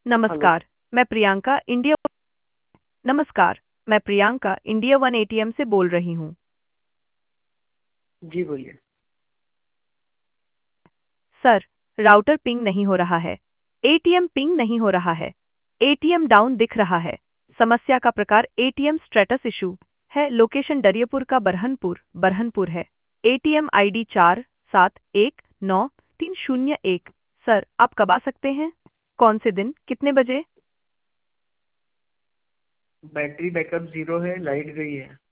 Hello. नमस्कार मैं Priyanka India नमस्कार मैं प्रियंका इंडिया वन एटीएम से बोल रही हूँ। जी बोलिए। सर, राउटर पिंग नहीं हो रहा है। एटीएम पिंग नहीं हो रहा है। एटीएम डाउन दिख रहा है। समस्या का प्रकार एटीएम स्टेटस इशू है। लोकेशन दरियापुर का बरहनपुर है। ATM ID 47193101। सर, आप कब आ सकते हैं? कौन से दिन, कितने बजे? बैटरी बैकअप जीरो है, लाइट गई है।